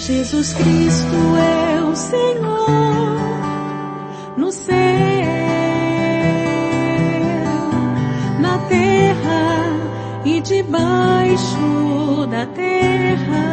Jesus Cristo é o Senhor no céu, na terra e debaixo da terra.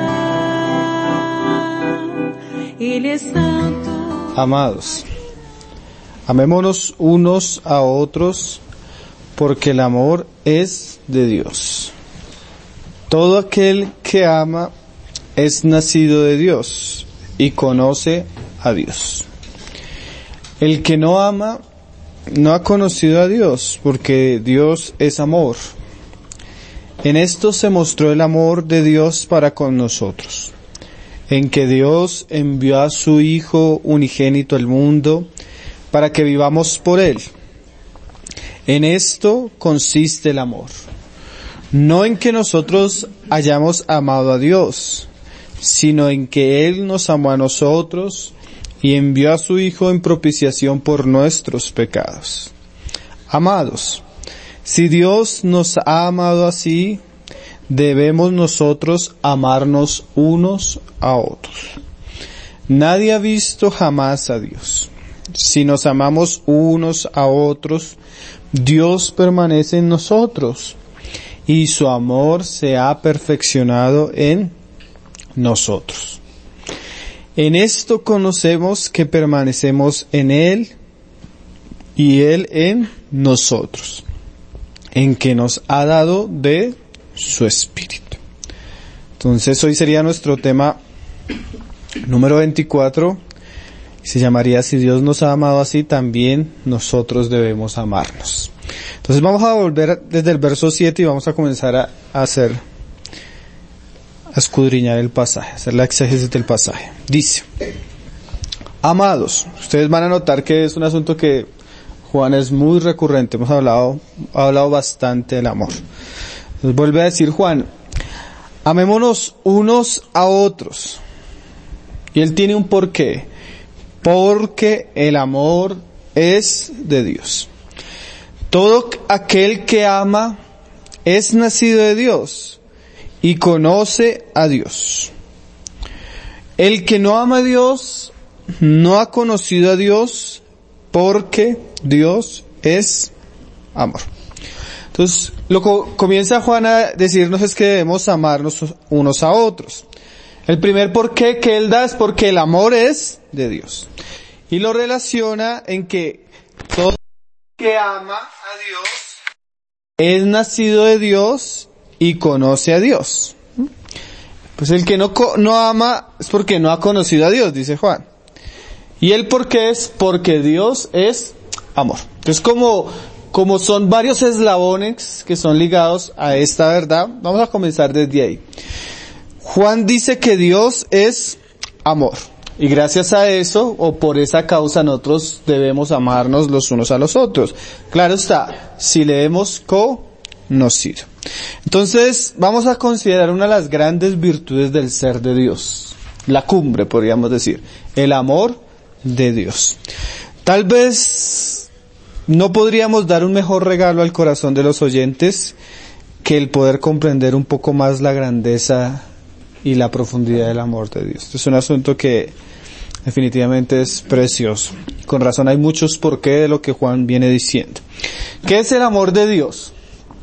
Ele é santo. Amados, amémonos unos a otros, porque el amor es de Dios. Todo aquel que ama es nacido de Dios y conoce a Dios. El que no ama no ha conocido a Dios, porque Dios es amor. En esto se mostró el amor de Dios para con nosotros, en que Dios envió a su Hijo unigénito al mundo para que vivamos por Él. En esto consiste el amor, no en que nosotros hayamos amado a Dios, sino en que Él nos amó a nosotros y envió a su Hijo en propiciación por nuestros pecados. Amados, si Dios nos ha amado así, debemos nosotros amarnos unos a otros. Nadie ha visto jamás a Dios. Si nos amamos unos a otros, Dios permanece en nosotros y su amor se ha perfeccionado en nosotros. En esto conocemos que permanecemos en Él y Él en nosotros, en que nos ha dado de su Espíritu. Entonces hoy sería nuestro tema número 24, se llamaría: si Dios nos ha amado así, también nosotros debemos amarnos. Entonces vamos a volver desde el verso 7 y vamos a comenzar a escudriñar el pasaje, hacer la exégesis del pasaje. Dice: amados, ustedes van a notar que es un asunto que Juan es muy recurrente, hemos hablado bastante del amor. Entonces vuelve a decir Juan: amémonos unos a otros. Y él tiene un porqué. Porque el amor es de Dios. Todo aquel que ama es nacido de Dios y conoce a Dios. El que no ama a Dios no ha conocido a Dios, porque Dios es amor. Entonces, lo que comienza Juan a decirnos es que debemos amarnos unos a otros. El primer porqué que él da es porque el amor es de Dios. Y lo relaciona en que todo que ama a Dios es nacido de Dios y conoce a Dios. Pues el que no ama es porque no ha conocido a Dios, dice Juan. Y el porqué es porque Dios es amor. Entonces como son varios eslabones que son ligados a esta verdad, vamos a comenzar desde ahí. Juan dice que Dios es amor. Y gracias a eso, o por esa causa, nosotros debemos amarnos los unos a los otros. Claro está, si le hemos conocido. Entonces, vamos a considerar una de las grandes virtudes del ser de Dios. La cumbre, podríamos decir. El amor de Dios. Tal vez no podríamos dar un mejor regalo al corazón de los oyentes que el poder comprender un poco más la grandeza y la profundidad del amor de Dios. Este es un asunto que definitivamente es precioso. Con razón hay muchos porqué de lo que Juan viene diciendo. ¿Qué es el amor de Dios?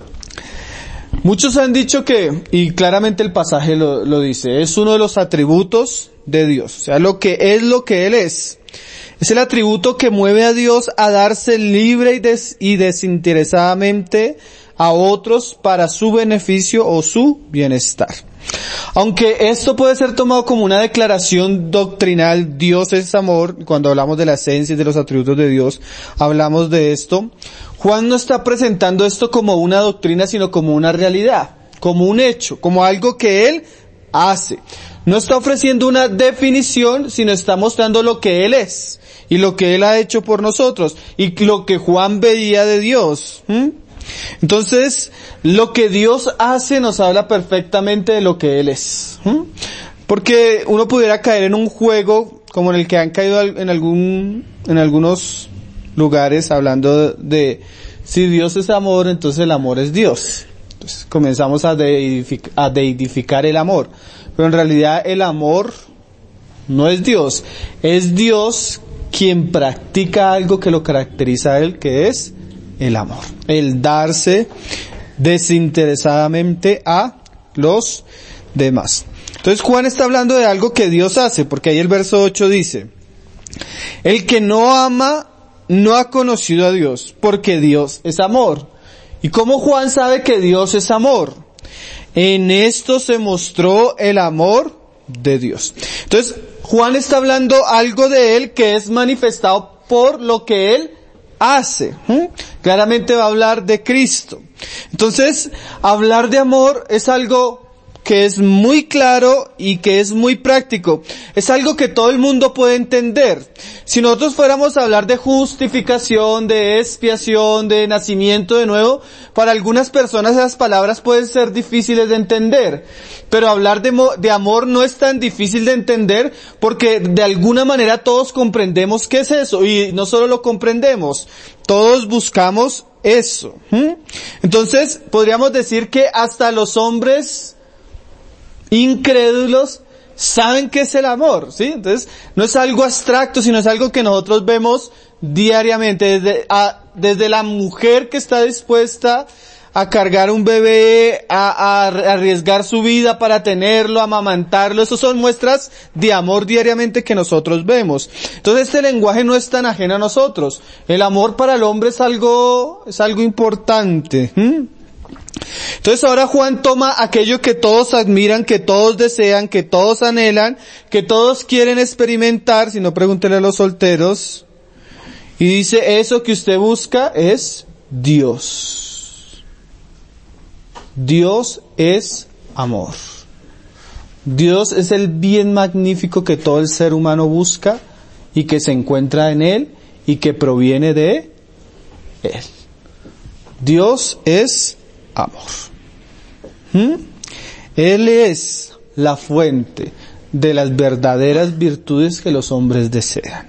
Muchos han dicho que, y claramente el pasaje lo dice, es uno de los atributos de Dios. O sea, lo que Él es. Es el atributo que mueve a Dios a darse libre y desinteresadamente a otros para su beneficio o su bienestar. Aunque esto puede ser tomado como una declaración doctrinal, Dios es amor, cuando hablamos de la esencia y de los atributos de Dios, hablamos de esto. Juan no está presentando esto como una doctrina, sino como una realidad, como un hecho, como algo que Él hace. No está ofreciendo una definición, sino está mostrando lo que Él es, y lo que Él ha hecho por nosotros, y lo que Juan veía de Dios. Entonces, lo que Dios hace nos habla perfectamente de lo que Él es. Porque uno pudiera caer en un juego como en el que han caído en algunos lugares hablando de si Dios es amor, entonces el amor es Dios. Entonces comenzamos a deidificar el amor. Pero en realidad el amor no es Dios. Es Dios quien practica algo que lo caracteriza a Él, que es el amor. El darse desinteresadamente a los demás. Entonces Juan está hablando de algo que Dios hace, porque ahí el verso 8 dice: el que no ama no ha conocido a Dios, porque Dios es amor. ¿Y cómo Juan sabe que Dios es amor? En esto se mostró el amor de Dios. Entonces, Juan está hablando algo de Él que es manifestado por lo que Él hace. Claramente va a hablar de Cristo. Entonces, hablar de amor es algo que es muy claro y que es muy práctico. Es algo que todo el mundo puede entender. Si nosotros fuéramos a hablar de justificación, de expiación, de nacimiento de nuevo, para algunas personas esas palabras pueden ser difíciles de entender. Pero hablar de amor no es tan difícil de entender porque de alguna manera todos comprendemos qué es eso. Y no solo lo comprendemos, todos buscamos eso. Entonces, podríamos decir que hasta los hombres incrédulos saben qué es el amor, ¿sí? Entonces, no es algo abstracto, sino es algo que nosotros vemos diariamente, desde la mujer que está dispuesta a cargar un bebé, a arriesgar su vida para tenerlo, a amamantarlo. Esas son muestras de amor diariamente que nosotros vemos. Entonces este lenguaje no es tan ajeno a nosotros. El amor para el hombre es algo importante. Entonces ahora Juan toma aquello que todos admiran, que todos desean, que todos anhelan, que todos quieren experimentar, si no pregúntele a los solteros, y dice: eso que usted busca es Dios. Dios es amor. Dios es el bien magnífico que todo el ser humano busca y que se encuentra en Él y que proviene de Él. Dios es amor. Él es la fuente de las verdaderas virtudes que los hombres desean.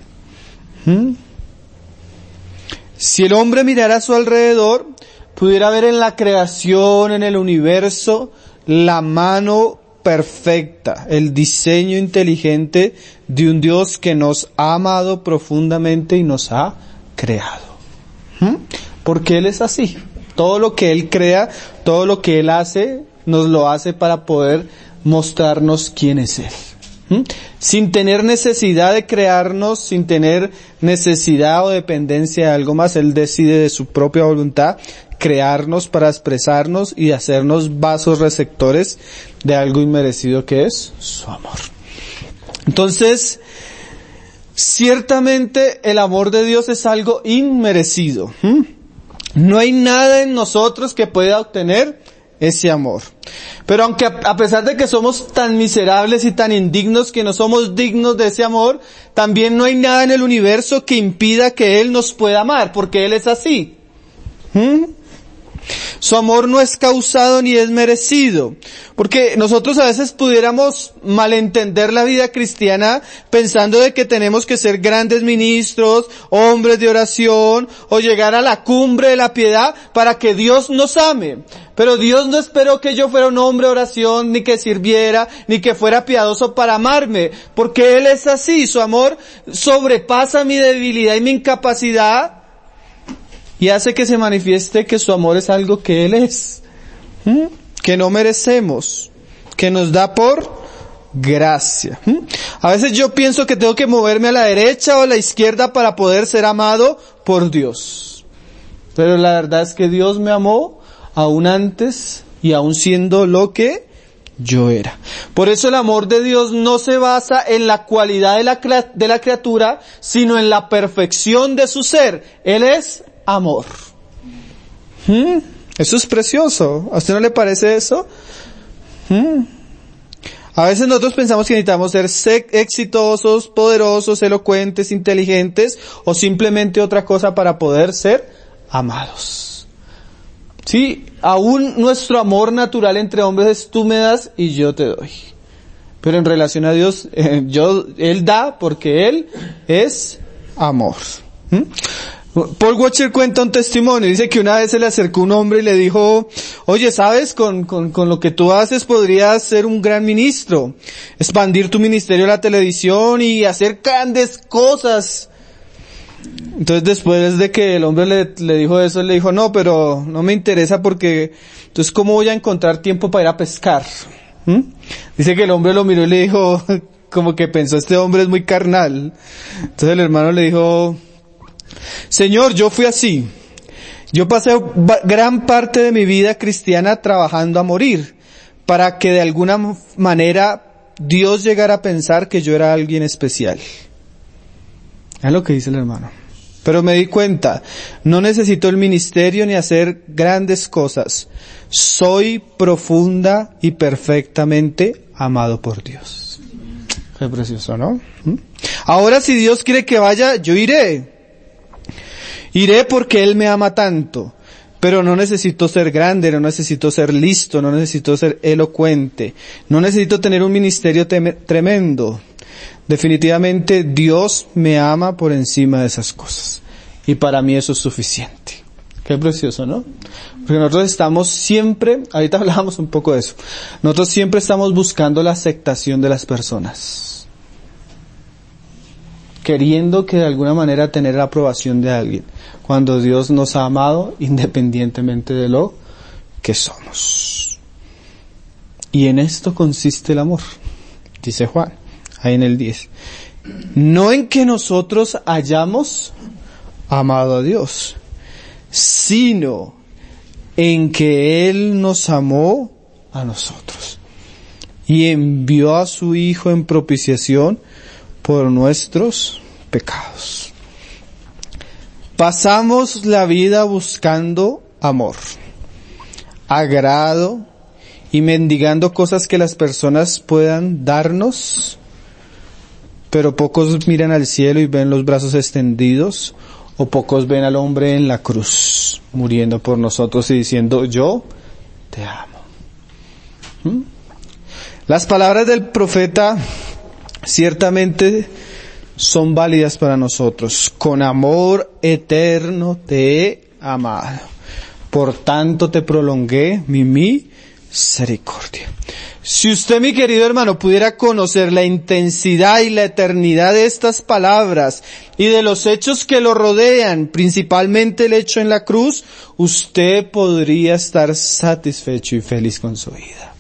Si el hombre mirara a su alrededor, pudiera ver en la creación, en el universo, la mano perfecta, el diseño inteligente de un Dios que nos ha amado profundamente y nos ha creado. Porque Él es así. Todo lo que Él crea, todo lo que Él hace, nos lo hace para poder mostrarnos quién es Él. Sin tener necesidad de crearnos, sin tener necesidad o dependencia de algo más, Él decide de su propia voluntad crearnos para expresarnos y hacernos vasos receptores de algo inmerecido que es su amor. Entonces, ciertamente el amor de Dios es algo inmerecido. No hay nada en nosotros que pueda obtener ese amor. Pero aunque a pesar de que somos tan miserables y tan indignos que no somos dignos de ese amor, también no hay nada en el universo que impida que Él nos pueda amar, porque Él es así. Su amor no es causado ni es merecido, porque nosotros a veces pudiéramos malentender la vida cristiana pensando de que tenemos que ser grandes ministros, hombres de oración, o llegar a la cumbre de la piedad para que Dios nos ame. Pero Dios no esperó que yo fuera un hombre de oración, ni que sirviera, ni que fuera piadoso para amarme, porque Él es así. Su amor sobrepasa mi debilidad y mi incapacidad, y hace que se manifieste que su amor es algo que Él es, que no merecemos, que nos da por gracia. A veces yo pienso que tengo que moverme a la derecha o a la izquierda para poder ser amado por Dios. Pero la verdad es que Dios me amó aún antes y aún siendo lo que yo era. Por eso el amor de Dios no se basa en la cualidad de la criatura, sino en la perfección de su ser. Él es amor. Eso es precioso. ¿A usted no le parece eso? A veces nosotros pensamos que necesitamos ser exitosos, poderosos, elocuentes, inteligentes o simplemente otra cosa para poder ser amados. Sí, aún nuestro amor natural entre hombres es tú me das y yo te doy. Pero en relación a Dios, Él da porque Él es amor. Paul Washer cuenta un testimonio, dice que una vez se le acercó un hombre y le dijo, oye, ¿sabes? Con lo que tú haces podrías ser un gran ministro, expandir tu ministerio a la televisión y hacer grandes cosas. Entonces después de que el hombre le dijo eso, él le dijo, no, pero no me interesa porque, entonces ¿cómo voy a encontrar tiempo para ir a pescar? Dice que el hombre lo miró y le dijo, como que pensó, este hombre es muy carnal. Entonces el hermano le dijo, Señor, yo fui así. Yo pasé gran parte de mi vida cristiana trabajando a morir, para que de alguna manera Dios llegara a pensar que yo era alguien especial. Es lo que dice el hermano. Pero me di cuenta, no necesito el ministerio ni hacer grandes cosas. Soy profunda y perfectamente amado por Dios. Qué precioso, ¿no? Ahora si Dios quiere que vaya, yo iré. Iré porque Él me ama tanto. Pero no necesito ser grande, no necesito ser listo, no necesito ser elocuente. No necesito tener un ministerio tremendo. Definitivamente Dios me ama por encima de esas cosas. Y para mí eso es suficiente. Qué precioso, ¿no? Porque nosotros estamos siempre, ahorita hablábamos un poco de eso, nosotros siempre estamos buscando la aceptación de las personas. Queriendo que de alguna manera tener la aprobación de alguien. Cuando Dios nos ha amado independientemente de lo que somos. Y en esto consiste el amor, dice Juan. Ahí en el 10. No en que nosotros hayamos amado a Dios, sino en que Él nos amó a nosotros y envió a su Hijo en propiciación por nuestros pecados. Pasamos la vida buscando amor, agrado y mendigando cosas que las personas puedan darnos, pero pocos miran al cielo y ven los brazos extendidos, o pocos ven al hombre en la cruz, muriendo por nosotros y diciendo, yo te amo. Las palabras del profeta ciertamente son válidas para nosotros. Con amor eterno te he amado. Por tanto te prolongué mi misericordia. Si usted, mi querido hermano, pudiera conocer la intensidad y la eternidad de estas palabras y de los hechos que lo rodean, principalmente el hecho en la cruz, usted podría estar satisfecho y feliz con su vida.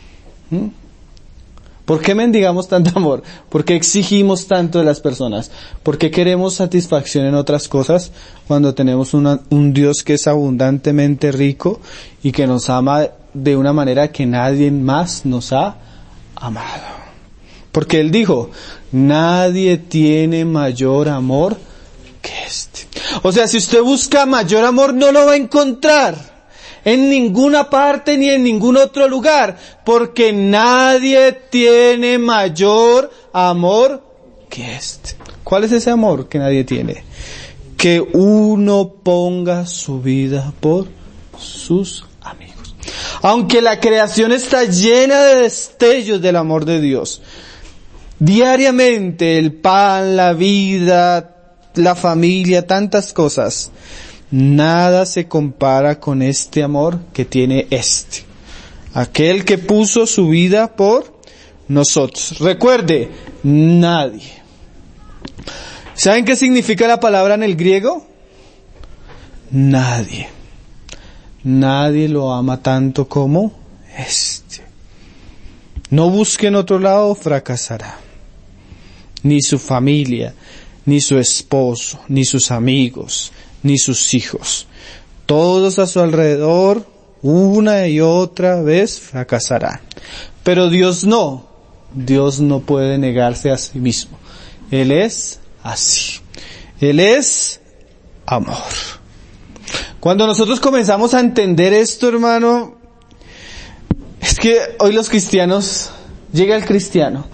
¿Por qué mendigamos tanto amor? ¿Por qué exigimos tanto de las personas? ¿Por qué queremos satisfacción en otras cosas cuando tenemos un Dios que es abundantemente rico y que nos ama de una manera que nadie más nos ha amado? Porque Él dijo, nadie tiene mayor amor que este. O sea, si usted busca mayor amor, no lo va a encontrar en ninguna parte ni en ningún otro lugar, porque nadie tiene mayor amor que este. ¿Cuál es ese amor que nadie tiene? Que uno ponga su vida por sus amigos. Aunque la creación está llena de destellos del amor de Dios, diariamente el pan, la vida, la familia, tantas cosas, nada se compara con este amor que tiene aquel que puso su vida por nosotros. Recuerde, nadie. ¿Saben qué significa la palabra en el griego? Nadie. Nadie lo ama tanto como este. No busque en otro lado, fracasará. Ni su familia, ni su esposo, ni sus amigos, ni sus hijos. Todos a su alrededor, una y otra vez, fracasarán. Pero Dios no. Dios no puede negarse a sí mismo. Él es así. Él es amor. Cuando nosotros comenzamos a entender esto, hermano, es que hoy los cristianos, llega el cristiano,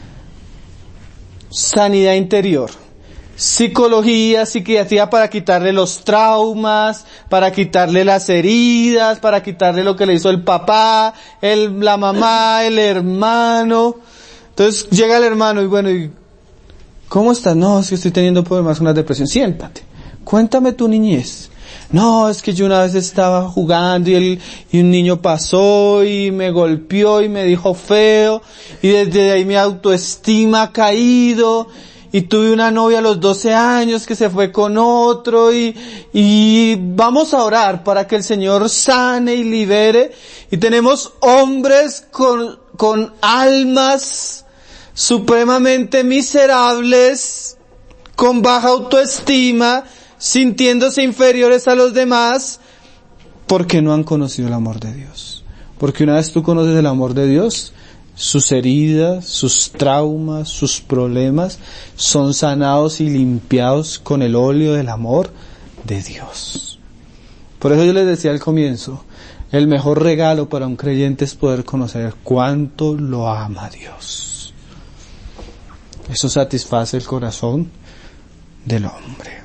sanidad interior, psicología, psiquiatría para quitarle los traumas, para quitarle las heridas, para quitarle lo que le hizo el papá, la mamá, el hermano. Entonces llega el hermano y bueno, ¿cómo estás? No, es que estoy teniendo problemas con la depresión. Siéntate. Cuéntame tu niñez. No, es que yo una vez estaba jugando y un niño pasó y me golpeó y me dijo feo y desde ahí mi autoestima ha caído y tuve una novia a los 12 años que se fue con otro y vamos a orar para que el Señor sane y libere. Y tenemos hombres con almas supremamente miserables, con baja autoestima, sintiéndose inferiores a los demás, porque no han conocido el amor de Dios. Porque una vez tú conoces el amor de Dios, sus heridas, sus traumas, sus problemas son sanados y limpiados con el óleo del amor de Dios. Por eso yo les decía al comienzo, el mejor regalo para un creyente es poder conocer cuánto lo ama Dios. Eso satisface el corazón del hombre.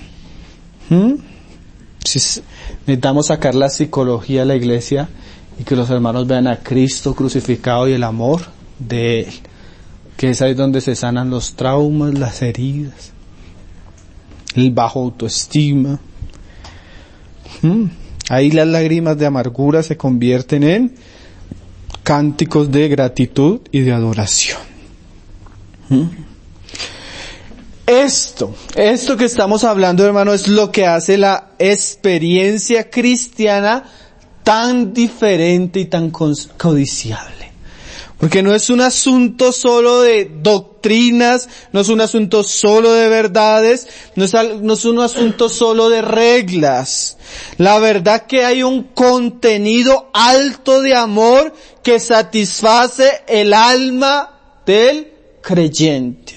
Necesitamos sacar la psicología de la iglesia y que los hermanos vean a Cristo crucificado y el amor de Él, que es ahí donde se sanan los traumas, las heridas, el bajo autoestima. Ahí las lágrimas de amargura se convierten en cánticos de gratitud y de adoración. Esto que estamos hablando, hermano, es lo que hace la experiencia cristiana tan diferente y tan codiciable. Porque no es un asunto solo de doctrinas, no es un asunto solo de verdades, no es un asunto solo de reglas. La verdad que hay un contenido alto de amor que satisface el alma del creyente.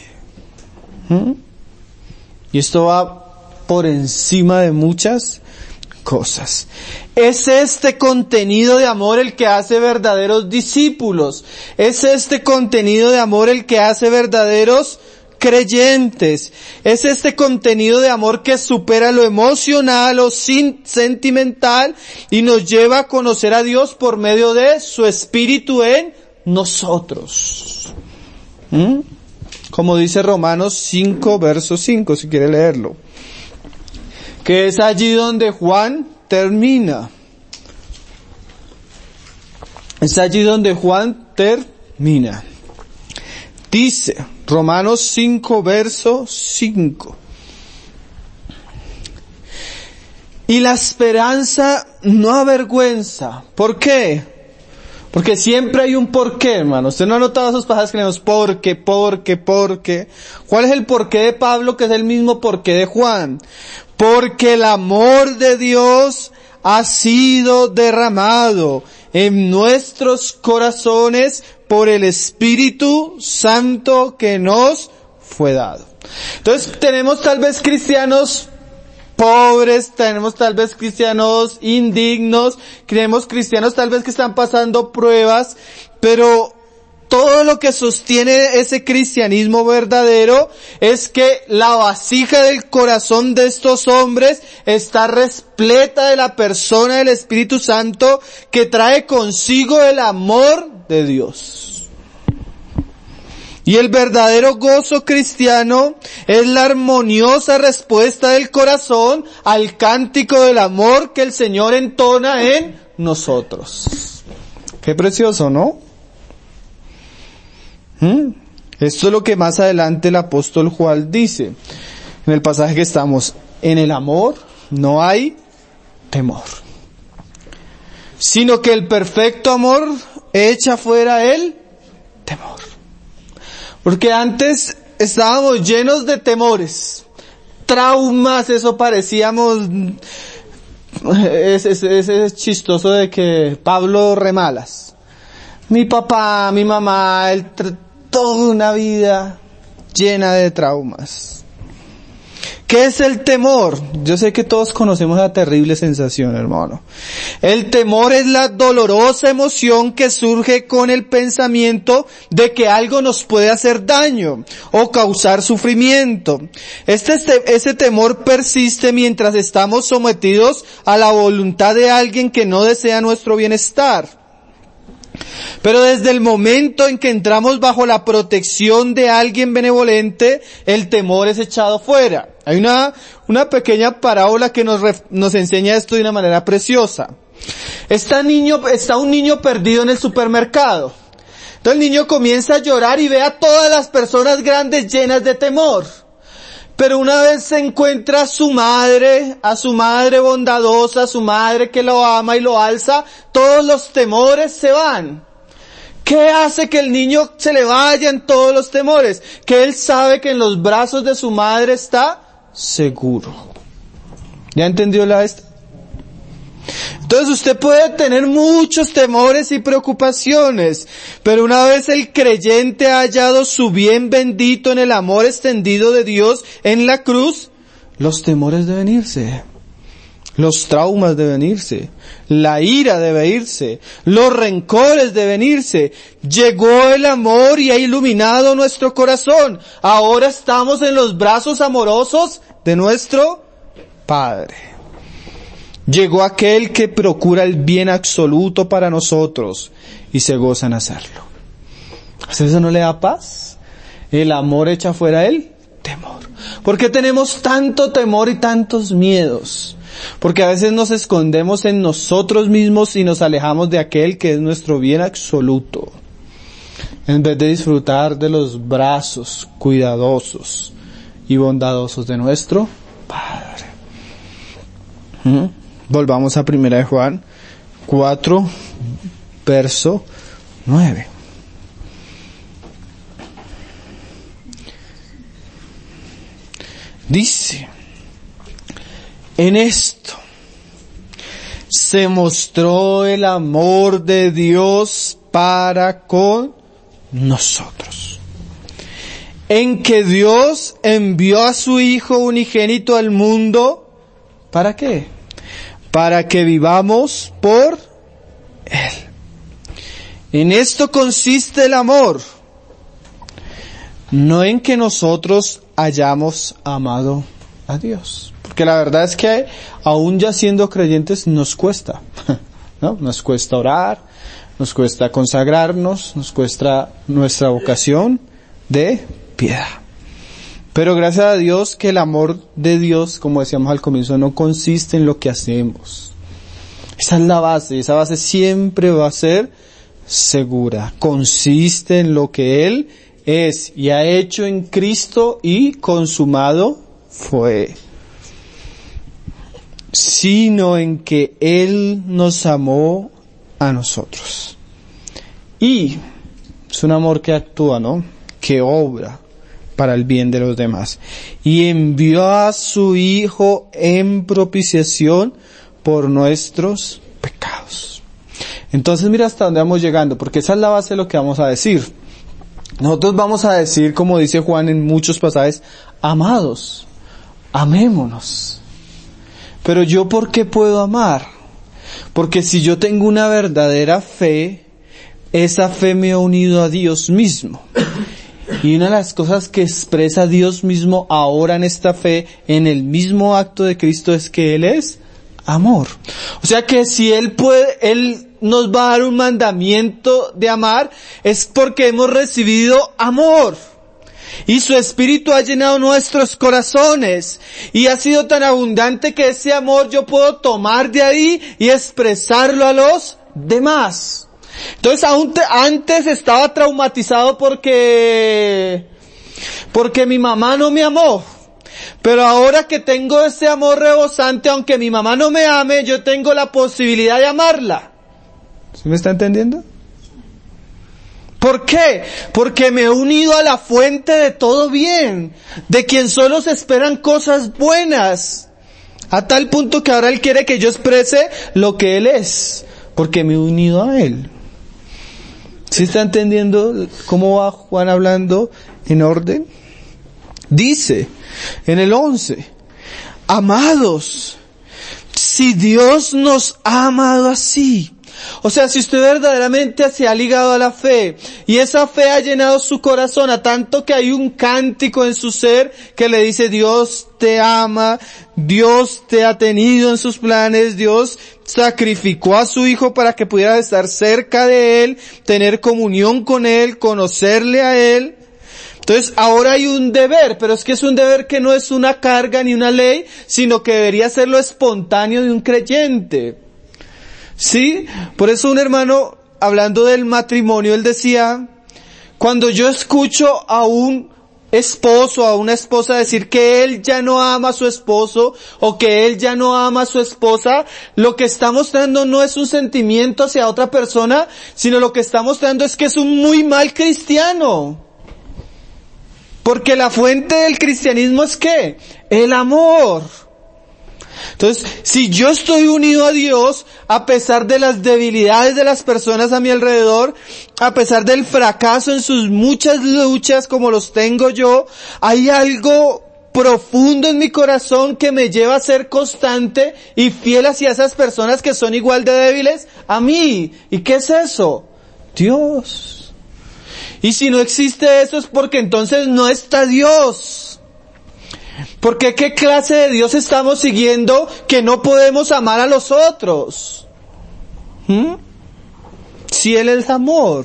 Y esto va por encima de muchas cosas. Es este contenido de amor el que hace verdaderos discípulos. Es este contenido de amor el que hace verdaderos creyentes. Es este contenido de amor que supera lo emocional o sentimental y nos lleva a conocer a Dios por medio de su Espíritu en nosotros. Como dice Romanos 5, verso 5, si quiere leerlo. Que es allí donde Juan termina. Es allí donde Juan termina. Dice, Romanos 5, verso 5. Y la esperanza no avergüenza. ¿Por qué? Porque siempre hay un porqué, hermano. Usted no ha notado esos pasajes que leemos porque. ¿Cuál es el porqué de Pablo, que es el mismo porqué de Juan? Porque el amor de Dios ha sido derramado en nuestros corazones por el Espíritu Santo que nos fue dado. Entonces tenemos tal vez cristianos pobres, tenemos tal vez cristianos indignos, tenemos cristianos tal vez que están pasando pruebas, pero todo lo que sostiene ese cristianismo verdadero es que la vasija del corazón de estos hombres está repleta de la persona del Espíritu Santo que trae consigo el amor de Dios. Y el verdadero gozo cristiano es la armoniosa respuesta del corazón al cántico del amor que el Señor entona en nosotros. Qué precioso, ¿no? Esto es lo que más adelante el apóstol Juan dice en el pasaje que estamos. En el amor no hay temor, sino que el perfecto amor echa fuera el temor. Porque antes estábamos llenos de temores, traumas, eso parecíamos, es chistoso de que Pablo remalas. Mi papá, mi mamá, toda una vida llena de traumas. ¿Qué es el temor? Yo sé que todos conocemos la terrible sensación, hermano. El temor es la dolorosa emoción que surge con el pensamiento de que algo nos puede hacer daño o causar sufrimiento. Ese temor persiste mientras estamos sometidos a la voluntad de alguien que no desea nuestro bienestar. Pero desde el momento en que entramos bajo la protección de alguien benevolente, el temor es echado fuera. Hay una pequeña parábola que nos enseña esto de una manera preciosa. Está un niño perdido en el supermercado. Entonces el niño comienza a llorar y ve a todas las personas grandes llenas de temor. Pero una vez se encuentra a su madre bondadosa, a su madre que lo ama y lo alza, todos los temores se van. ¿Qué hace que el niño se le vayan todos los temores? Que él sabe que en los brazos de su madre está seguro. ¿Ya entendió esta? Entonces usted puede tener muchos temores y preocupaciones, pero una vez el creyente ha hallado su bien bendito en el amor extendido de Dios en la cruz, los temores deben irse, los traumas deben irse, la ira debe irse, los rencores deben irse. Llegó el amor y ha iluminado nuestro corazón. Ahora estamos en los brazos amorosos de nuestro Padre. Llegó aquel que procura el bien absoluto para nosotros y se goza en hacerlo. ¿Eso no le da paz? El amor echa fuera el temor. ¿Por qué tenemos tanto temor y tantos miedos? Porque a veces nos escondemos en nosotros mismos y nos alejamos de aquel que es nuestro bien absoluto. En vez de disfrutar de los brazos cuidadosos y bondadosos de nuestro Padre. Volvamos a 1 de Juan 4, verso 9. Dice, en esto se mostró el amor de Dios para con nosotros, en que Dios envió a su Hijo unigénito al mundo, ¿para qué? Para que vivamos por Él. En esto consiste el amor, no en que nosotros hayamos amado a Dios. Porque la verdad es que aún ya siendo creyentes nos cuesta, ¿no? Nos cuesta orar, nos cuesta consagrarnos, nos cuesta nuestra vocación de piedad. Pero gracias a Dios que el amor de Dios, como decíamos al comienzo, no consiste en lo que hacemos. Esa es la base, esa base siempre va a ser segura. Consiste en lo que Él es y ha hecho en Cristo y consumado fue. Sino en que Él nos amó a nosotros. Y es un amor que actúa, ¿no? Que obra para el bien de los demás. Y envió a su Hijo en propiciación por nuestros pecados. Entonces mira hasta dónde vamos llegando, porque esa es la base de lo que vamos a decir. Nosotros vamos a decir, como dice Juan en muchos pasajes, amados, amémonos. Pero yo, ¿por qué puedo amar? Porque si yo tengo una verdadera fe, esa fe me ha unido a Dios mismo. Y una de las cosas que expresa Dios mismo ahora en esta fe, en el mismo acto de Cristo, es que Él es amor. O sea que si Él nos va a dar un mandamiento de amar, es porque hemos recibido amor. Y su Espíritu ha llenado nuestros corazones. Y ha sido tan abundante que ese amor yo puedo tomar de ahí y expresarlo a los demás. Entonces antes estaba traumatizado porque mi mamá no me amó. Pero ahora que tengo ese amor rebosante, aunque mi mamá no me ame, yo tengo la posibilidad de amarla. ¿Sí me está entendiendo? ¿Por qué? Porque me he unido a la fuente de todo bien, de quien solo se esperan cosas buenas, a tal punto que ahora Él quiere que yo exprese lo que Él es, porque me he unido a Él. ¿Sí está entendiendo cómo va Juan hablando en orden? Dice en el 11, amados, si Dios nos ha amado así, o sea, si usted verdaderamente se ha ligado a la fe y esa fe ha llenado su corazón a tanto que hay un cántico en su ser que le dice Dios te ama, Dios te ha tenido en sus planes, Dios sacrificó a su Hijo para que pudiera estar cerca de Él, tener comunión con Él, conocerle a Él. Entonces ahora hay un deber, pero es que es un deber que no es una carga ni una ley, sino que debería ser lo espontáneo de un creyente. ¿Sí? Por eso un hermano, hablando del matrimonio, él decía, cuando yo escucho a un esposo, a una esposa decir que él ya no ama a su esposo o que él ya no ama a su esposa, lo que está mostrando no es un sentimiento hacia otra persona, sino lo que está mostrando es que es un muy mal cristiano. Porque la fuente del cristianismo es ¿qué? El amor. Entonces, si yo estoy unido a Dios, a pesar de las debilidades de las personas a mi alrededor, a pesar del fracaso en sus muchas luchas como los tengo yo, hay algo profundo en mi corazón que me lleva a ser constante y fiel hacia esas personas que son igual de débiles a mí. ¿Y qué es eso? Dios. Y si no existe eso es porque entonces no está Dios. Porque ¿qué clase de Dios estamos siguiendo que no podemos amar a los otros? Si Él es amor.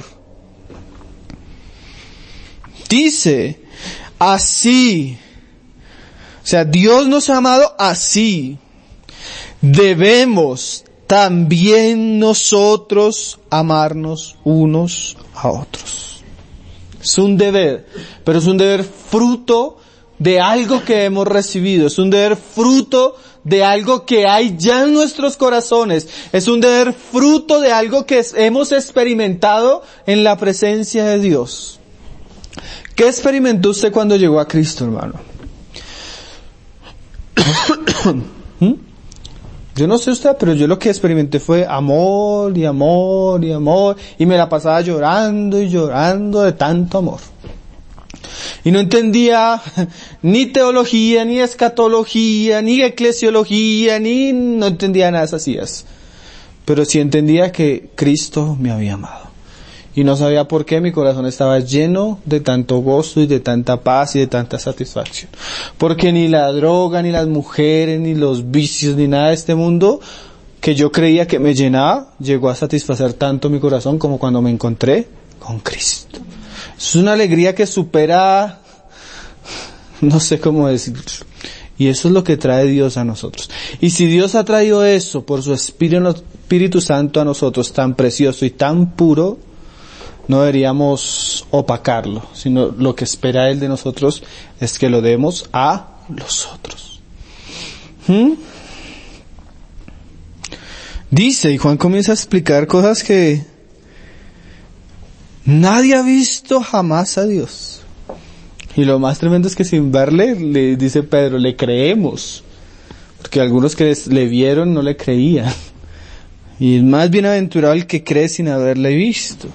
Dice, así. O sea, Dios nos ha amado así. Debemos también nosotros amarnos unos a otros. Es un deber, pero es un deber fruto de algo que hemos recibido, es un deber fruto de algo que hay ya en nuestros corazones, es un deber fruto de algo que hemos experimentado en la presencia de Dios. ¿Qué experimentó usted cuando llegó a Cristo, hermano? Yo no sé usted, pero yo lo que experimenté fue amor y amor y amor, y me la pasaba llorando y llorando de tanto amor. Y no entendía ni teología, ni escatología, ni eclesiología, no entendía nada de esas ideas. Pero sí entendía que Cristo me había amado. Y no sabía por qué mi corazón estaba lleno de tanto gozo y de tanta paz y de tanta satisfacción. Porque ni la droga, ni las mujeres, ni los vicios, ni nada de este mundo que yo creía que me llenaba, llegó a satisfacer tanto mi corazón como cuando me encontré con Cristo. Es una alegría que supera, no sé cómo decirlo. Y eso es lo que trae Dios a nosotros. Y si Dios ha traído eso por su Espíritu Santo a nosotros, tan precioso y tan puro, no deberíamos opacarlo, sino lo que espera Él de nosotros es que lo demos a los otros. Dice, y Juan comienza a explicar cosas que nadie ha visto jamás a Dios. Y lo más tremendo es que sin verle, le dice Pedro, le creemos. Porque algunos que le vieron no le creían. Y es más bienaventurado el que cree sin haberle visto.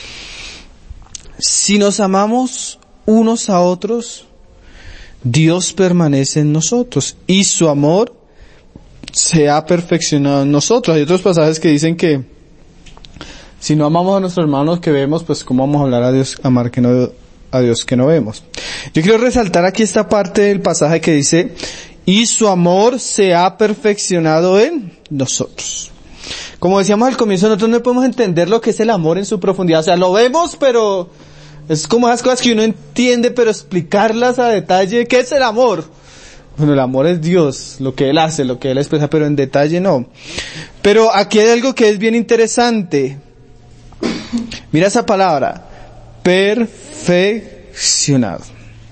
Si nos amamos unos a otros, Dios permanece en nosotros y su amor se ha perfeccionado en nosotros. Hay otros pasajes que dicen que si no amamos a nuestros hermanos que vemos, pues cómo vamos a hablar a Dios, amar a Dios que no vemos. Yo quiero resaltar aquí esta parte del pasaje que dice, y su amor se ha perfeccionado en nosotros. Como decíamos al comienzo, nosotros no podemos entender lo que es el amor en su profundidad. O sea, lo vemos, pero es como esas cosas que uno entiende, pero explicarlas a detalle. ¿Qué es el amor? Bueno, el amor es Dios, lo que Él hace, lo que Él expresa, pero en detalle no. Pero aquí hay algo que es bien interesante. Mira esa palabra, perfeccionado.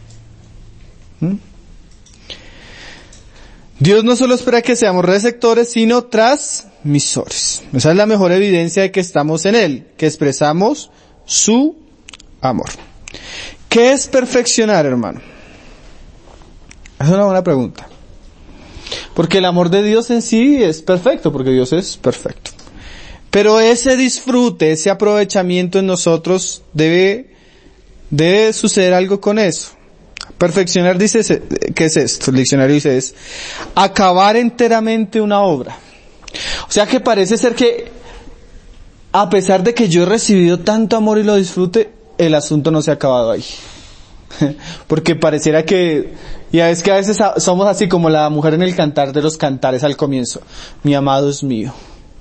Dios no solo espera que seamos receptores, sino transmisores. Esa es la mejor evidencia de que estamos en Él, que expresamos su amor. ¿Qué es perfeccionar, hermano? Es una buena pregunta. Porque el amor de Dios en sí es perfecto, porque Dios es perfecto. Pero ese disfrute, ese aprovechamiento en nosotros debe suceder algo con eso. Perfeccionar dice, ¿qué es esto? El diccionario dice es acabar enteramente una obra. O sea que parece ser que a pesar de que yo he recibido tanto amor y lo disfrute, el asunto no se ha acabado ahí. Porque pareciera que, ya es que a veces somos así como la mujer en el cantar de los cantares al comienzo. Mi amado es mío.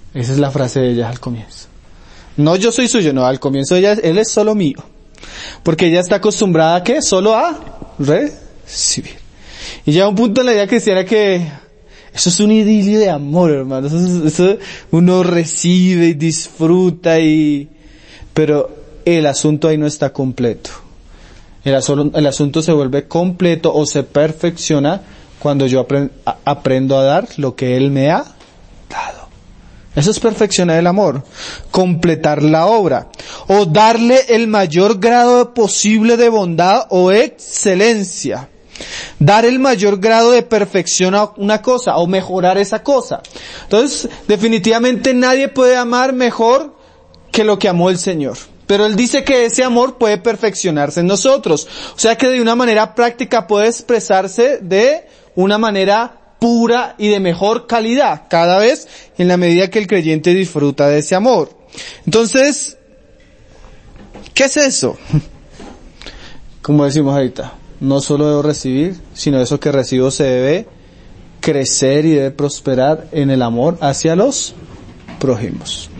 Esa es la frase de ella al comienzo. No yo soy suyo, no, al comienzo él es solo mío. Porque ella está acostumbrada a ¿qué? Solo a recibir. Y llega un punto en la vida cristiana que eso es un idilio de amor, hermano. Eso uno recibe y disfruta pero el asunto ahí no está completo. El asunto se vuelve completo o se perfecciona cuando yo aprendo a dar lo que Él me ha dado. Eso es perfeccionar el amor, completar la obra, o darle el mayor grado posible de bondad o excelencia. Dar el mayor grado de perfección a una cosa, o mejorar esa cosa. Entonces, definitivamente nadie puede amar mejor que lo que amó el Señor. Pero Él dice que ese amor puede perfeccionarse en nosotros. O sea que de una manera práctica puede expresarse de una manera pura y de mejor calidad, cada vez en la medida que el creyente disfruta de ese amor. Entonces, ¿qué es eso? Como decimos ahorita, no solo debo recibir, sino eso que recibo se debe crecer y debe prosperar en el amor hacia los prójimos.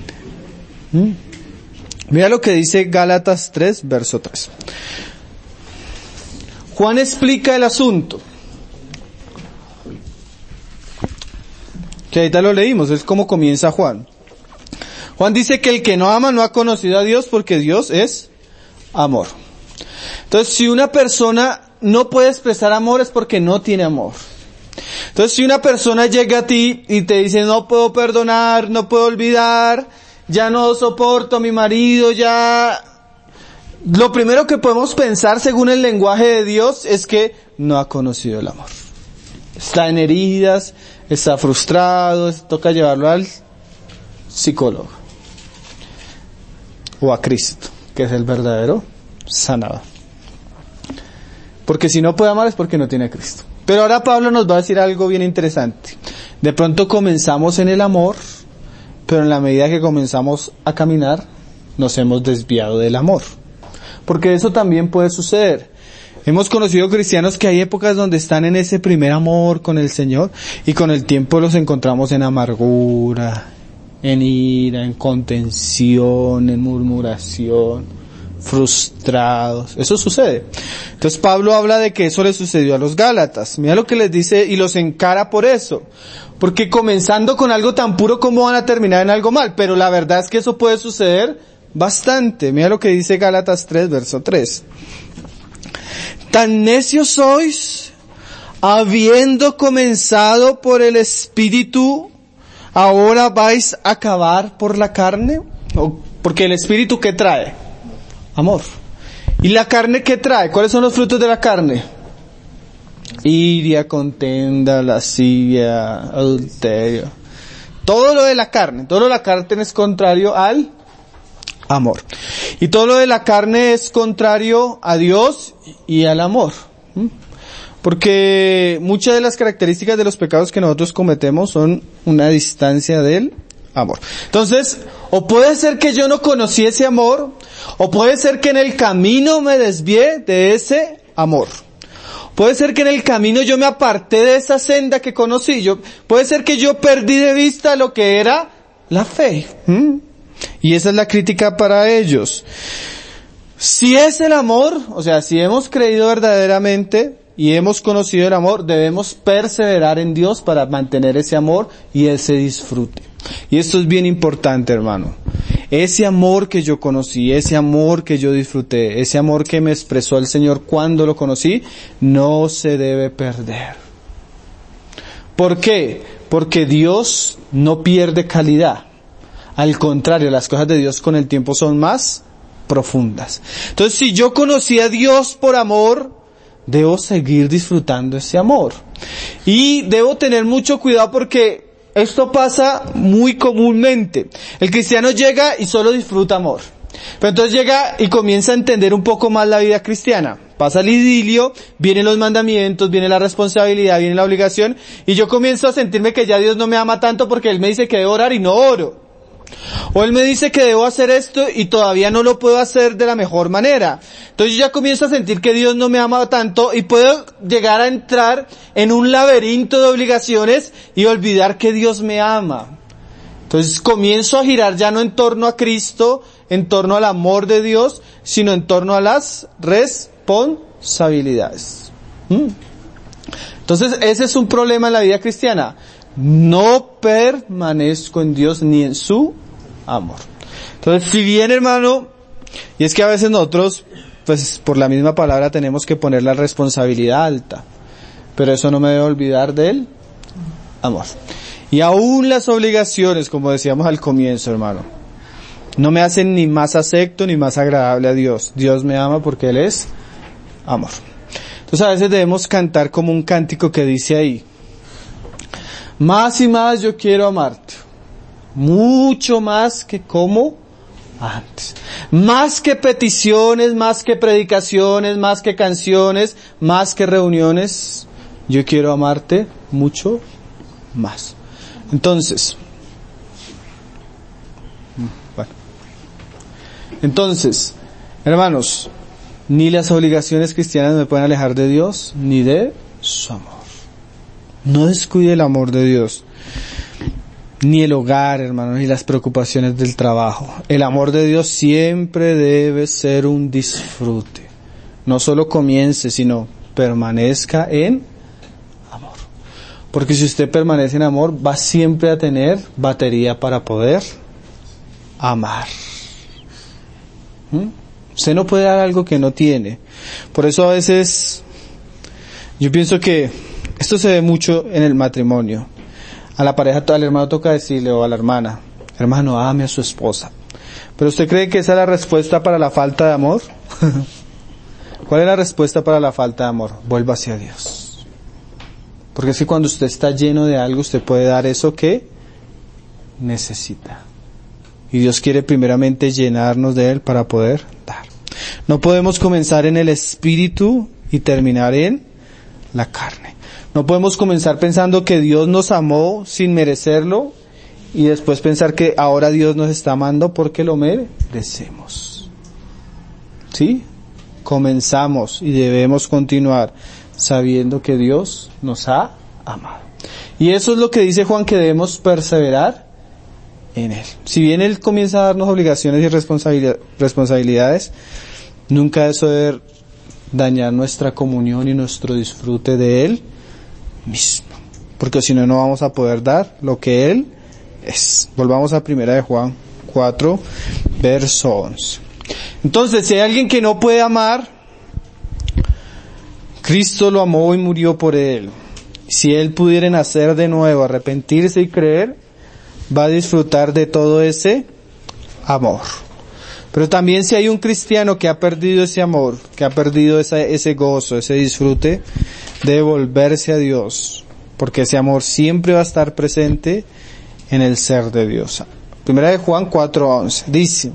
Mira lo que dice Gálatas 3, verso 3. Juan explica el asunto. Que ahorita lo leímos, es como comienza Juan. Juan dice que el que no ama no ha conocido a Dios porque Dios es amor. Entonces, si una persona no puede expresar amor es porque no tiene amor. Entonces, si una persona llega a ti y te dice no puedo perdonar, no puedo olvidar, ya no soporto a mi marido, ya... Lo primero que podemos pensar según el lenguaje de Dios es que no ha conocido el amor. Está en heridas, está frustrado, toca llevarlo al psicólogo. O a Cristo, que es el verdadero sanador. Porque si no puede amar es porque no tiene a Cristo. Pero ahora Pablo nos va a decir algo bien interesante. De pronto comenzamos en el amor, pero en la medida que comenzamos a caminar, nos hemos desviado del amor. Porque eso también puede suceder. Hemos conocido cristianos que hay épocas donde están en ese primer amor con el Señor y con el tiempo los encontramos en amargura, en ira, en contención, en murmuración, frustrados. Eso sucede. Entonces Pablo habla de que eso le sucedió a los Gálatas. Mira lo que les dice y los encara por eso. Porque comenzando con algo tan puro, ¿cómo van a terminar en algo mal? Pero la verdad es que eso puede suceder bastante. Mira lo que dice Gálatas 3, verso 3. Tan necios sois, habiendo comenzado por el Espíritu, ahora vais a acabar por la carne. Porque el Espíritu, ¿qué trae? Amor. ¿Y la carne qué trae? ¿Cuáles son los frutos de la carne? Iria, contenda, lascivia, adulterio. Todo lo de la carne es contrario al amor. Y todo lo de la carne es contrario a Dios y al amor. Porque muchas de las características de los pecados que nosotros cometemos son una distancia del amor. Entonces, o puede ser que yo no conocí ese amor, o puede ser que en el camino me desvié de ese amor. Puede ser que en el camino yo me aparté de esa senda que conocí. Puede ser que yo perdí de vista lo que era la fe. Y esa es la crítica para ellos. Si es el amor, o sea, si hemos creído verdaderamente y hemos conocido el amor, debemos perseverar en Dios para mantener ese amor y ese disfrute. Y esto es bien importante, hermano. Ese amor que yo conocí, ese amor que yo disfruté, ese amor que me expresó el Señor cuando lo conocí, no se debe perder. ¿Por qué? Porque Dios no pierde calidad. Al contrario, las cosas de Dios con el tiempo son más profundas. Entonces, si yo conocí a Dios por amor, debo seguir disfrutando ese amor. Y debo tener mucho cuidado porque esto pasa muy comúnmente. El cristiano llega y solo disfruta amor. Pero entonces llega y comienza a entender un poco más la vida cristiana. Pasa el idilio, vienen los mandamientos, viene la responsabilidad, viene la obligación, y yo comienzo a sentirme que ya Dios no me ama tanto porque Él me dice que debo orar y no oro. O Él me dice que debo hacer esto y todavía no lo puedo hacer de la mejor manera. Entonces yo ya comienzo a sentir que Dios no me ama tanto y puedo llegar a entrar en un laberinto de obligaciones y olvidar que Dios me ama. Entonces comienzo a girar ya no en torno a Cristo, en torno al amor de Dios, sino en torno a las responsabilidades. Entonces ese es un problema en la vida cristiana. No permanezco en Dios ni en su amor. Entonces si bien, hermano, y es que a veces nosotros, pues por la misma palabra tenemos que poner la responsabilidad alta, pero eso no me debe olvidar del amor. Y aún las obligaciones, como decíamos al comienzo, hermano, no me hacen ni más acepto ni más agradable a Dios. Dios me ama porque Él es amor. Entonces a veces debemos cantar como un cántico que dice ahí: más y más yo quiero amarte, mucho más que como antes. Más que peticiones, más que predicaciones, más que canciones, más que reuniones, yo quiero amarte mucho más. Entonces, hermanos, ni las obligaciones cristianas me pueden alejar de Dios, ni de su amor. No descuide el amor de Dios. Ni el hogar, hermanos, ni las preocupaciones del trabajo. El amor de Dios siempre debe ser un disfrute. No solo comience, sino permanezca en amor. Porque si usted permanece en amor, va siempre a tener batería para poder amar. Usted no puede dar algo que no tiene. Por eso a veces, yo pienso que esto se ve mucho en el matrimonio. A la pareja, al hermano toca decirle, o a la hermana: hermano, ame a su esposa. ¿Pero usted cree que esa es la respuesta para la falta de amor? ¿Cuál es la respuesta para la falta de amor? Vuelva hacia Dios. Porque es que cuando usted está lleno de algo, usted puede dar eso que necesita. Y Dios quiere primeramente llenarnos de Él para poder dar. No podemos comenzar en el espíritu y terminar en la carne. No podemos comenzar pensando que Dios nos amó sin merecerlo y después pensar que ahora Dios nos está amando porque lo merecemos. ¿Sí? Comenzamos y debemos continuar sabiendo que Dios nos ha amado. Y eso es lo que dice Juan, que debemos perseverar en Él. Si bien Él comienza a darnos obligaciones y responsabilidades, nunca eso debe dañar nuestra comunión y nuestro disfrute de Él mismo, porque si no, no vamos a poder dar lo que Él es. Volvamos a 1 de Juan 4, verso 11. Entonces, si hay alguien que no puede amar, Cristo lo amó y murió por él. Si él pudiera nacer de nuevo, arrepentirse y creer, va a disfrutar de todo ese amor. Pero también si hay un cristiano que ha perdido ese amor, que ha perdido ese gozo, ese disfrute, debe volverse a Dios, porque ese amor siempre va a estar presente en el ser de Dios. 1 de Juan 4:11 dice: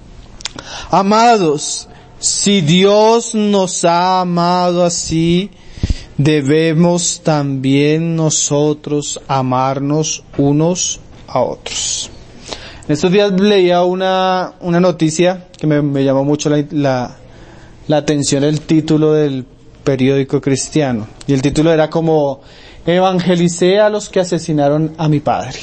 amados, si Dios nos ha amado así, debemos también nosotros amarnos unos a otros. En estos días leía una noticia que me llamó mucho la atención, el título del periódico cristiano. Y el título era como: evangelicé a los que asesinaron a mi padre.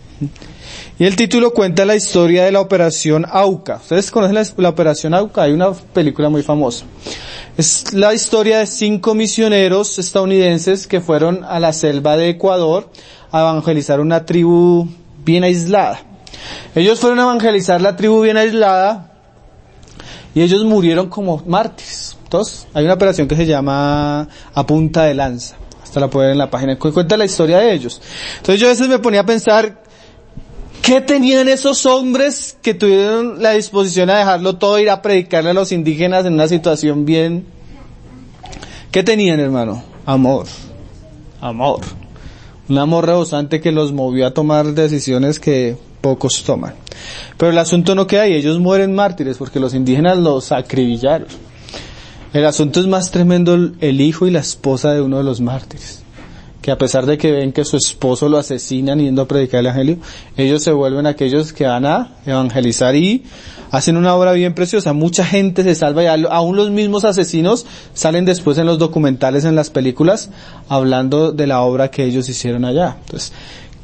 Y el título cuenta la historia de la Operación Auca. ¿Ustedes conocen la Operación Auca? Hay una película muy famosa. Es la historia de 5 misioneros estadounidenses que fueron a la selva de Ecuador a evangelizar una tribu bien aislada. Ellos fueron a evangelizar la tribu bien aislada y ellos murieron como mártires. Entonces, hay una operación que se llama A Punta de Lanza. Hasta la pueden ver en la página. Cuenta la historia de ellos. Entonces yo a veces me ponía a pensar, ¿qué tenían esos hombres que tuvieron la disposición a dejarlo todo, ir a predicarle a los indígenas en una situación bien? ¿Qué tenían, hermano? Amor. Amor. Un amor rebosante que los movió a tomar decisiones que pocos toman. Pero el asunto no queda ahí, ellos mueren mártires porque los indígenas los acribillaron. El asunto es más tremendo, el hijo y la esposa de uno de los mártires, que a pesar de que ven que su esposo lo asesinan yendo a predicar el evangelio, ellos se vuelven aquellos que van a evangelizar y hacen una obra bien preciosa. Mucha gente se salva y aún los mismos asesinos salen después en los documentales, en las películas, hablando de la obra que ellos hicieron allá. Entonces,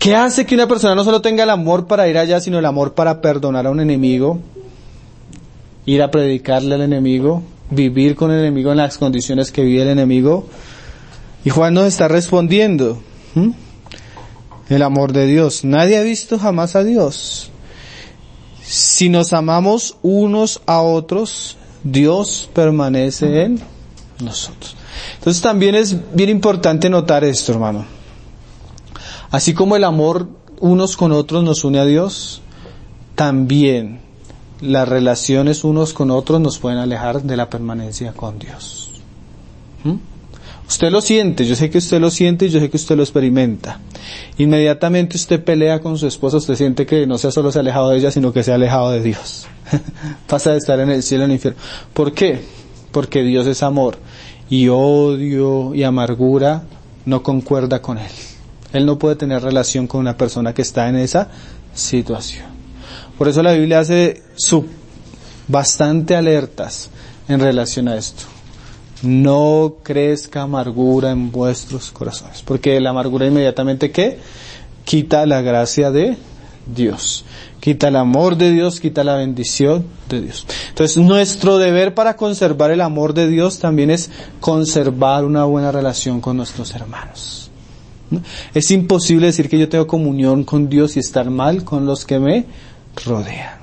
¿Qué hace que una persona no solo tenga el amor para ir allá, sino el amor para perdonar a un enemigo, ir a predicarle al enemigo, vivir con el enemigo en las condiciones que vive el enemigo? Y Juan nos está respondiendo, el amor de Dios. Nadie ha visto jamás a Dios. Si nos amamos unos a otros, Dios permanece en nosotros. Entonces también es bien importante notar esto, hermano. Así como el amor unos con otros nos une a Dios, también las relaciones unos con otros nos pueden alejar de la permanencia con Dios. Usted lo siente, yo sé que usted lo siente y yo sé que usted lo experimenta. Inmediatamente usted pelea con su esposa, usted siente que no solo se ha alejado de ella, sino que se ha alejado de Dios. Pasa de estar en el cielo en el infierno. ¿Por qué? Porque Dios es amor y odio y amargura no concuerda con Él. Él no puede tener relación con una persona que está en esa situación. Por eso la Biblia hace bastante alertas en relación a esto. No crezca amargura en vuestros corazones, porque la amargura inmediatamente ¿qué? Quita la gracia de Dios, quita el amor de Dios, quita la bendición de Dios. Entonces nuestro deber para conservar el amor de Dios también es conservar una buena relación con nuestros hermanos. Es imposible decir que yo tengo comunión con Dios y estar mal con los que me rodean.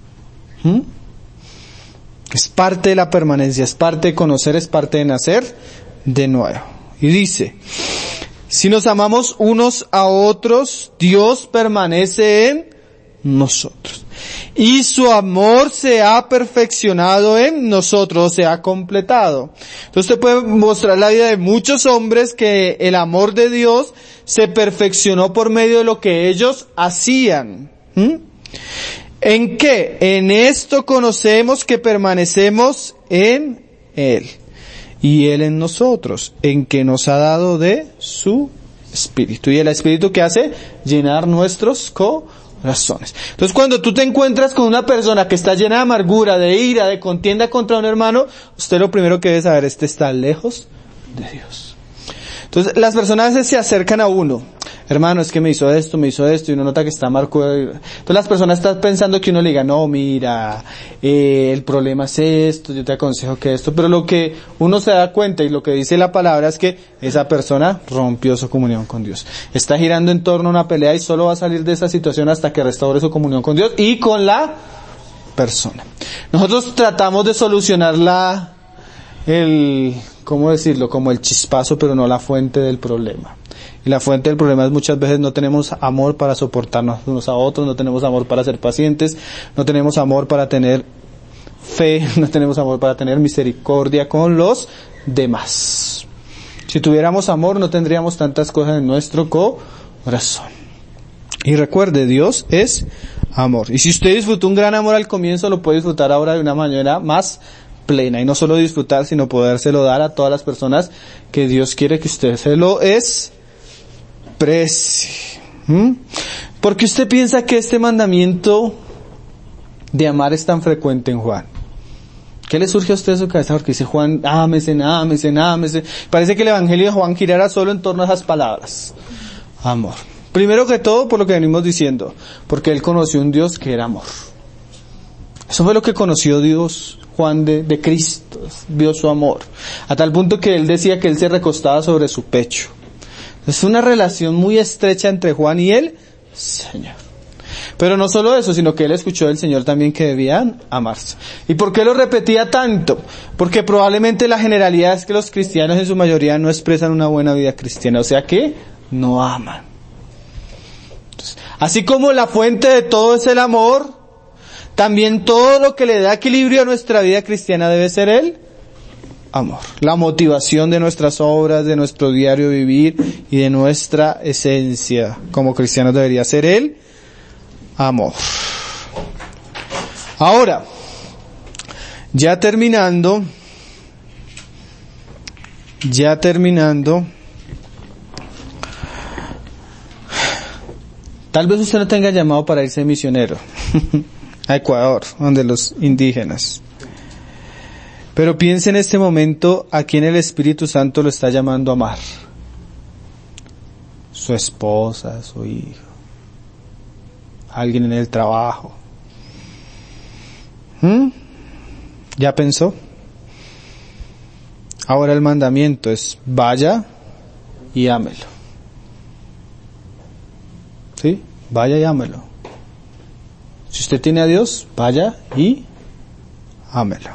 Es parte de la permanencia, es parte de conocer, es parte de nacer de nuevo. Y dice, si nos amamos unos a otros, Dios permanece en nosotros. Y su amor se ha perfeccionado en nosotros, se ha completado. Entonces usted puede mostrar la vida de muchos hombres que el amor de Dios se perfeccionó por medio de lo que ellos hacían. ¿En qué? En esto conocemos que permanecemos en Él y Él en nosotros, en que nos ha dado de su Espíritu. Y el Espíritu que hace llenar nuestros corazones. Entonces cuando tú te encuentras con una persona que está llena de amargura, de ira, de contienda contra un hermano, usted lo primero que debe saber, este está lejos de Dios. Entonces las personas a veces se acercan a uno, hermano, es que me hizo esto, y uno nota que está amargado. Entonces las personas están pensando que uno le diga, no, mira, el problema es esto, yo te aconsejo que esto, pero lo que uno se da cuenta y lo que dice la palabra es que esa persona rompió su comunión con Dios. Está girando en torno a una pelea y solo va a salir de esa situación hasta que restaure su comunión con Dios y con la persona. Nosotros tratamos de solucionar ¿cómo decirlo? Como el chispazo, pero no la fuente del problema. Y la fuente del problema es muchas veces no tenemos amor para soportarnos unos a otros, no tenemos amor para ser pacientes, no tenemos amor para tener fe, no tenemos amor para tener misericordia con los demás. Si tuviéramos amor no tendríamos tantas cosas en nuestro corazón. Y recuerde, Dios es amor. Y si usted disfrutó un gran amor al comienzo, lo puede disfrutar ahora de una manera más plena. Y no solo disfrutar, sino podérselo dar a todas las personas que Dios quiere que usted se lo exprese. Porque usted piensa que este mandamiento de amar es tan frecuente en Juan. ¿Qué le surge a usted de su cabeza? Porque dice Juan, ámese. Parece que el evangelio de Juan girara solo en torno a esas palabras. Amor. Primero que todo, por lo que venimos diciendo, porque él conoció un Dios que era amor. Eso fue lo que conoció Dios, Juan de Cristo, vio su amor, a tal punto que él decía que él se recostaba sobre su pecho. Es una relación muy estrecha entre Juan y el Señor. Pero no solo eso, sino que él escuchó del Señor también que debían amarse. ¿Y por qué lo repetía tanto? Porque probablemente la generalidad es que los cristianos en su mayoría no expresan una buena vida cristiana, o sea que no aman. Entonces, así como la fuente de todo es el amor, también todo lo que le da equilibrio a nuestra vida cristiana debe ser el amor. La motivación de nuestras obras, de nuestro diario vivir y de nuestra esencia como cristianos debería ser el amor. Ahora, ya terminando, tal vez usted no tenga llamado para irse misionero a Ecuador, donde los indígenas. Pero piense en este momento a quién el Espíritu Santo lo está llamando a amar. Su esposa, su hijo, alguien en el trabajo. ¿Ya pensó? Ahora el mandamiento es vaya y ámelo. ¿Sí? Vaya y ámelo. Si usted tiene a Dios, vaya y ámelo.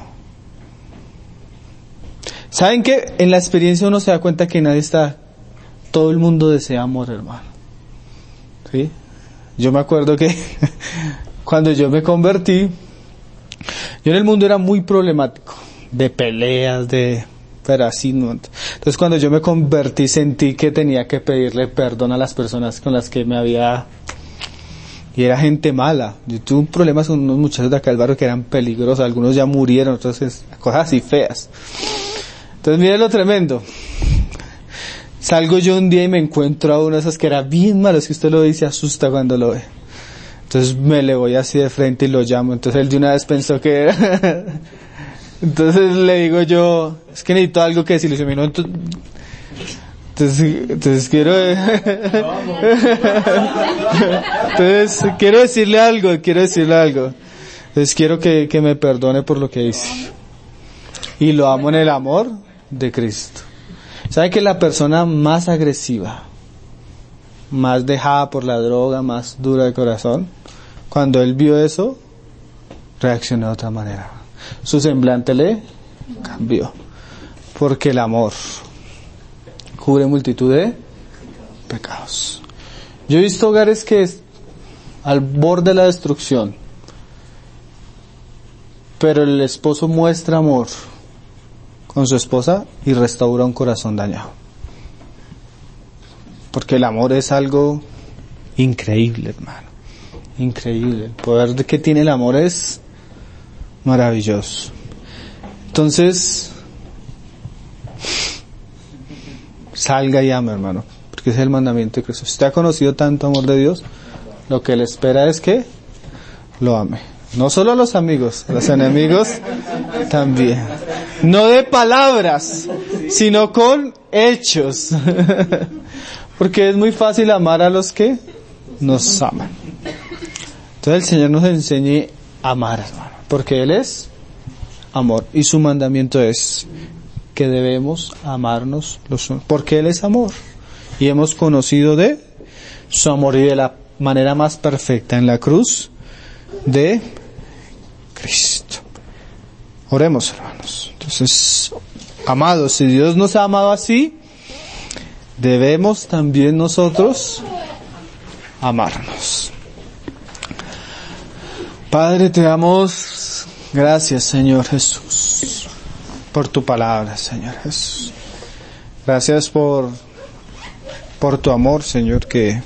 ¿Saben qué? En la experiencia uno se da cuenta que todo el mundo desea amor, hermano. ¿Sí? Yo me acuerdo que cuando yo me convertí, yo en el mundo era muy problemático, de peleas, pero así no. Entonces cuando yo me convertí sentí que tenía que pedirle perdón a las personas con las que y era gente mala. Yo tuve problemas con unos muchachos de acá del barrio que eran peligrosos, algunos ya murieron, entonces cosas así feas. Entonces mire lo tremendo. Salgo yo un día y me encuentro a uno de esos que era bien malo, es que usted lo ve y se asusta cuando lo ve. Entonces le voy así de frente y lo llamo. Entonces él de una vez pensó que era. Entonces le digo yo, es que necesito algo que decirle. Entonces quiero decirle algo. Entonces quiero que me perdone por lo que hice. Y lo amo en el amor de Cristo. ¿Sabe que la persona más agresiva, más dejada por la droga, más dura de corazón, cuando él vio eso, reaccionó de otra manera? Su semblante le cambió. Porque el amor cubre multitud de pecados. Yo he visto hogares que al borde de la destrucción, pero el esposo muestra amor con su esposa y restaura un corazón dañado. Porque el amor es algo increíble, hermano. Increíble. El poder que tiene el amor es maravilloso. Entonces, salga y ame, hermano, porque ese es el mandamiento de Cristo. Si usted ha conocido tanto amor de Dios, lo que le espera es que lo ame. No solo a los amigos, a los enemigos también. No de palabras, sino con hechos. Porque es muy fácil amar a los que nos aman. Entonces el Señor nos enseñe a amar, hermano, porque Él es amor. Y su mandamiento es que debemos amarnos los unos, porque Él es amor. Y hemos conocido de su amor y de la manera más perfecta en la cruz de Cristo. Oremos, hermanos. Entonces, amados, si Dios nos ha amado así, debemos también nosotros amarnos. Padre, te damos gracias, Señor Jesús, por tu palabra, Señor Jesús. Gracias por tu amor, Señor, que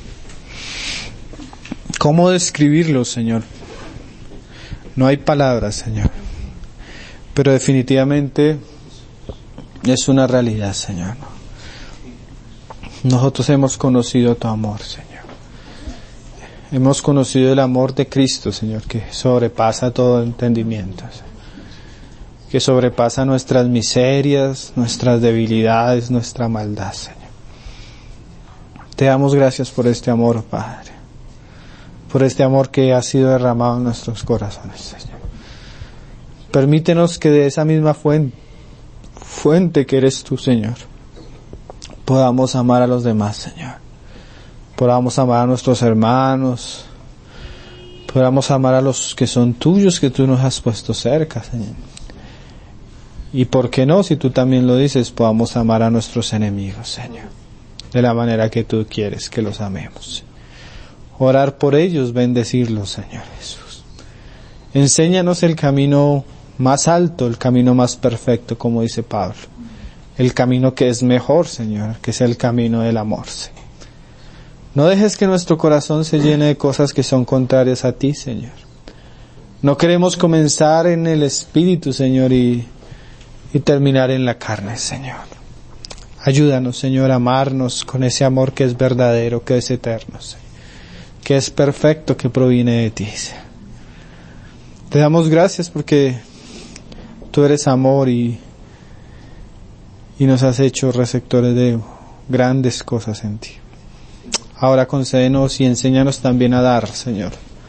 ¿cómo describirlo, Señor? No hay palabras, Señor. Pero definitivamente es una realidad, Señor. Nosotros hemos conocido tu amor, Señor. Hemos conocido el amor de Cristo, Señor, que sobrepasa todo entendimiento, Señor. Que sobrepasa nuestras miserias, nuestras debilidades, nuestra maldad, Señor. Te damos gracias por este amor, Padre. Por este amor que ha sido derramado en nuestros corazones, Señor. Permítenos que de esa misma fuente que eres tú, Señor, podamos amar a los demás, Señor. Podamos amar a nuestros hermanos. Podamos amar a los que son tuyos, que tú nos has puesto cerca, Señor. Y por qué no, si tú también lo dices, podamos amar a nuestros enemigos, Señor, de la manera que tú quieres que los amemos. Orar por ellos, bendecirlos, Señor Jesús. Enséñanos el camino más alto, el camino más perfecto, como dice Pablo. El camino que es mejor, Señor, que es el camino del amor, Señor. No dejes que nuestro corazón se llene de cosas que son contrarias a ti, Señor. No queremos comenzar en el Espíritu, Señor, y terminar en la carne, Señor. Ayúdanos, Señor, a amarnos con ese amor que es verdadero, que es eterno, Señor, que es perfecto, que proviene de ti, Señor. Te damos gracias porque tú eres amor y nos has hecho receptores de grandes cosas en ti. Ahora concédenos y enséñanos también a dar, Señor,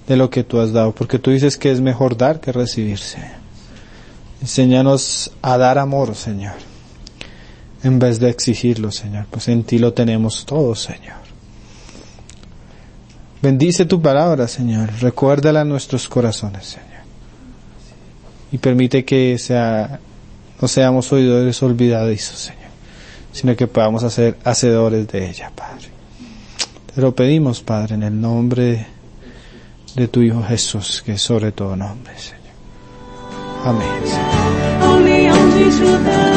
de lo que tú has dado, porque tú dices que es mejor dar que recibir, Señor. Enséñanos a dar amor, Señor, en vez de exigirlo, Señor, pues en ti lo tenemos todo, Señor. Bendice tu palabra, Señor, recuérdala en nuestros corazones, Señor, y permite que no seamos oidores olvidadizos, Señor, sino que podamos ser hacedores de ella, Padre. Te lo pedimos, Padre, en el nombre de tu Hijo Jesús, que es sobre todo nombre, Señor. Amén, Señor.